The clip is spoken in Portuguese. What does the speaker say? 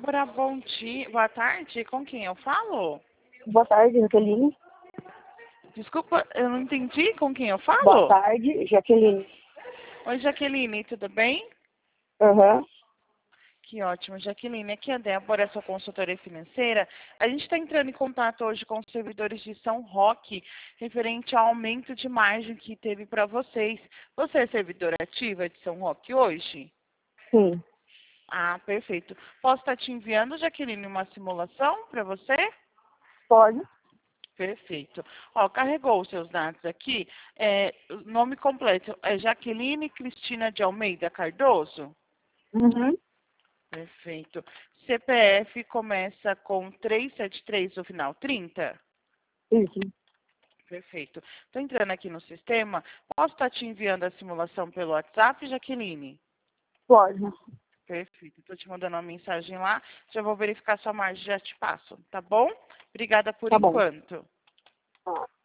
Débora, bom dia, boa tarde, com quem eu falo? Boa tarde, Jaqueline. Desculpa, eu não entendi com quem eu Boa falo? tarde, Jaqueline. Oi, Jaqueline, tudo bem? Aham. Que ótimo, Jaqueline. Aqui é a Débora, sua consultora financeira. A gente está entrando em contato hoje com os servidores de São Roque, referente ao aumento de margem que teve para vocês. Você é servidora ativa de São Roque hoje? Sim. Ah, perfeito. Posso estar te enviando, Jaqueline, uma simulação para você? Pode? Perfeito. Ó, carregou os seus dados aqui. O nome completo é Jaqueline Cristina de Almeida Cardoso? Uhum. Perfeito. CPF começa com 373 no final, 30? Isso. Perfeito. Estou entrando aqui no sistema. Posso estar te enviando a simulação pelo WhatsApp, Jaqueline? Pode. Perfeito. Estou te mandando uma mensagem lá. Já vou verificar sua margem e já te passo, tá bom? Obrigada por Tá bom. enquanto. Tá.